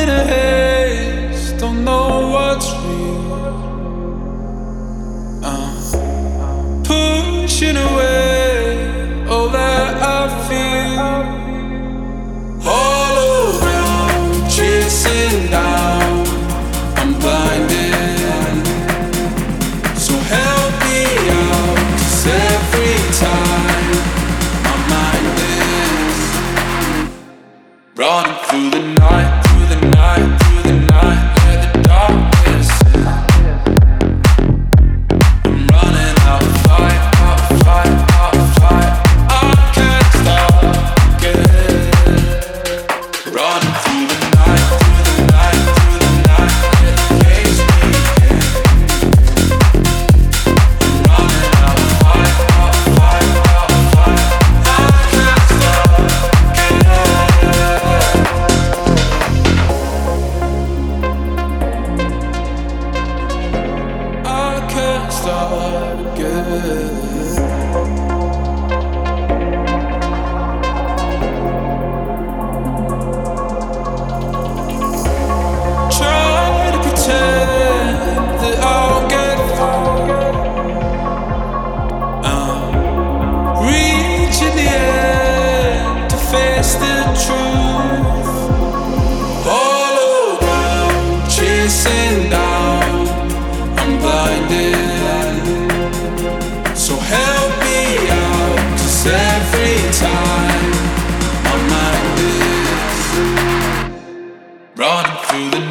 in a haze, don't know what's real. Pushing away all that I feel. All around, chasing down, I'm blinded. So help me out, 'cause every time my mind is running through the night, through the night, through the night, where the darkness is. I'm running out of fight, out of fight, out of fight. I can't stop again. Running through the night, through the night, through the night, where the gates begin. I'm running out of fight, out of fight, out of fight. I can't stop again. I can't start again. Try to pretend that I'll get through. Reaching the end to face the truth. All around, chasing down, I'm blinded. So help me out, 'cause every time my mind is running through the